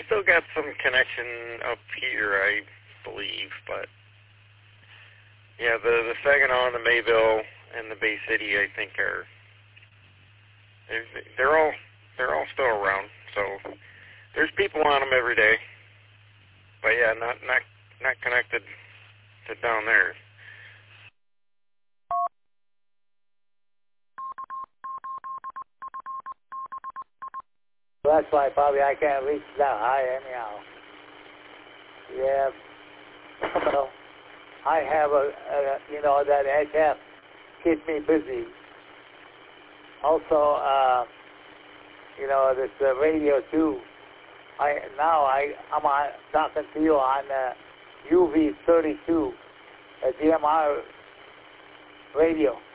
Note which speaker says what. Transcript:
Speaker 1: still got some connection up here, I believe, but yeah, the Saginaw and the Mayville and the Bay City, I think, they're all still around. So there's people on them every day, but yeah, not connected to down there.
Speaker 2: That's why probably I can't reach that high anyhow. Yeah. Well, I have that HF keeps me busy. Also, this radio too. I'm talking to you on UV32, a DMR radio.